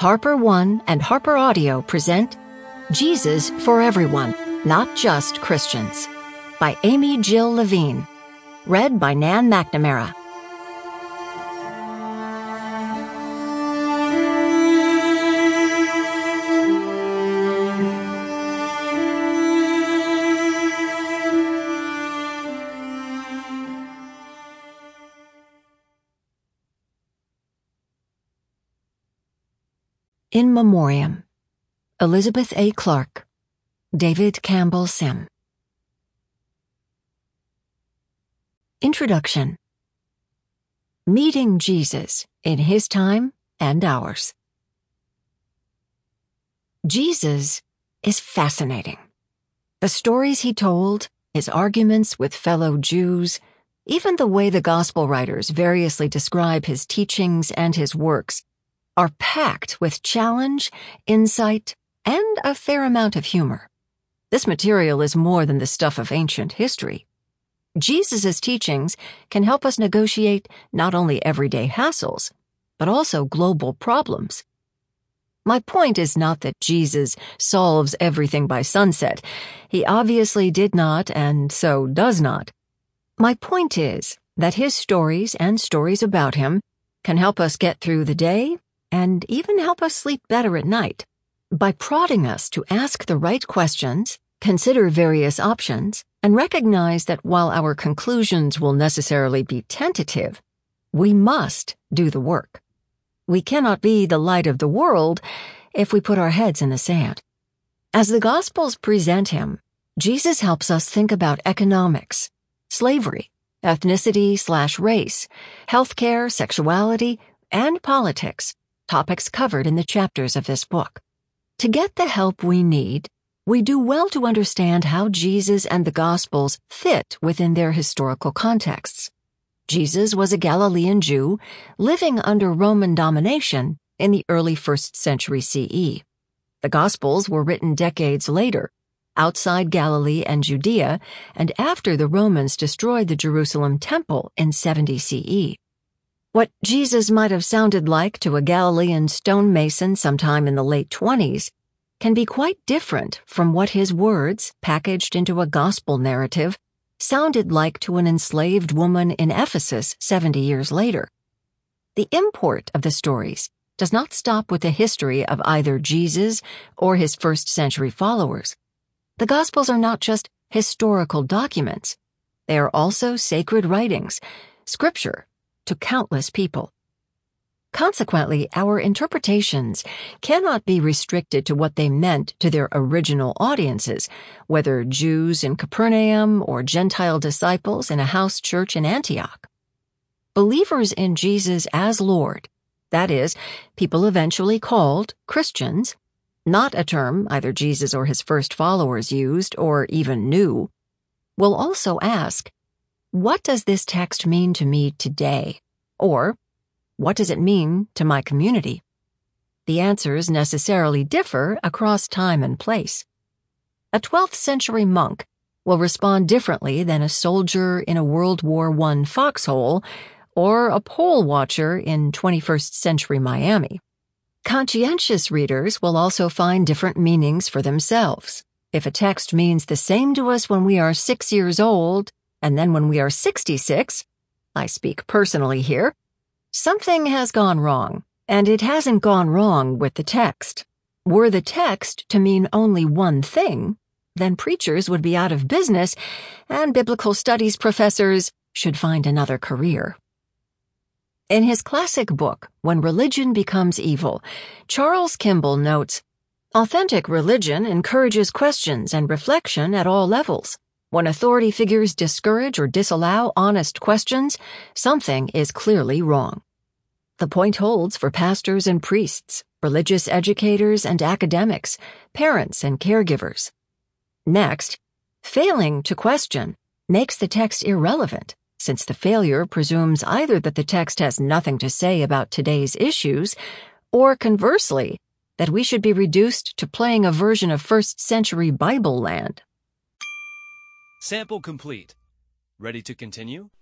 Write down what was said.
Harper One and Harper Audio present Jesus for Everyone, Not Just Christians by Amy Jill Levine. Read by Nan McNamara. In Memoriam, Elizabeth A. Clark, David Campbell Sim. Introduction. Meeting Jesus in His time and ours. Jesus is fascinating. The stories He told, His arguments with fellow Jews, even the way the Gospel writers variously describe His teachings and His works are packed with challenge, insight, and a fair amount of humor. This material is more than the stuff of ancient history. Jesus' teachings can help us negotiate not only everyday hassles, but also global problems. My point is not that Jesus solves everything by sunset. He obviously did not, and so does not. My point is that His stories and stories about Him can help us get through the day and even help us sleep better at night by prodding us to ask the right questions, consider various options, and recognize that while our conclusions will necessarily be tentative, we must do the work. We cannot be the light of the world if we put our heads in the sand. As the Gospels present Him, Jesus helps us think about economics, slavery, ethnicity/race, healthcare, sexuality, and politics, topics covered in the chapters of this book. To get the help we need, we do well to understand how Jesus and the Gospels fit within their historical contexts. Jesus was a Galilean Jew living under Roman domination in the early 1st century CE. The Gospels were written decades later, outside Galilee and Judea, and after the Romans destroyed the Jerusalem temple in 70 CE. What Jesus might have sounded like to a Galilean stonemason sometime in the late 20s can be quite different from what His words, packaged into a gospel narrative, sounded like to an enslaved woman in Ephesus 70 years later. The import of the stories does not stop with the history of either Jesus or His 1st century followers. The Gospels are not just historical documents. They are also sacred writings, scripture, to countless people. Consequently, our interpretations cannot be restricted to what they meant to their original audiences, whether Jews in Capernaum or Gentile disciples in a house church in Antioch. Believers in Jesus as Lord, that is, people eventually called Christians, not a term either Jesus or His first followers used or even knew, will also ask, what does this text mean to me today? Or, what does it mean to my community? The answers necessarily differ across time and place. A 12th century monk will respond differently than a soldier in a World War I foxhole or a poll watcher in 21st century Miami. Conscientious readers will also find different meanings for themselves. If a text means the same to us when we are 6 years old, and then when we are 66, I speak personally here, something has gone wrong, and it hasn't gone wrong with the text. Were the text to mean only one thing, then preachers would be out of business, and biblical studies professors should find another career. In his classic book, When Religion Becomes Evil, Charles Kimball notes, authentic religion encourages questions and reflection at all levels. When authority figures discourage or disallow honest questions, something is clearly wrong. The point holds for pastors and priests, religious educators and academics, parents and caregivers. Next, failing to question makes the text irrelevant, since the failure presumes either that the text has nothing to say about today's issues, or conversely, that we should be reduced to playing a version of 1st century Bible land. Sample complete. Ready to continue?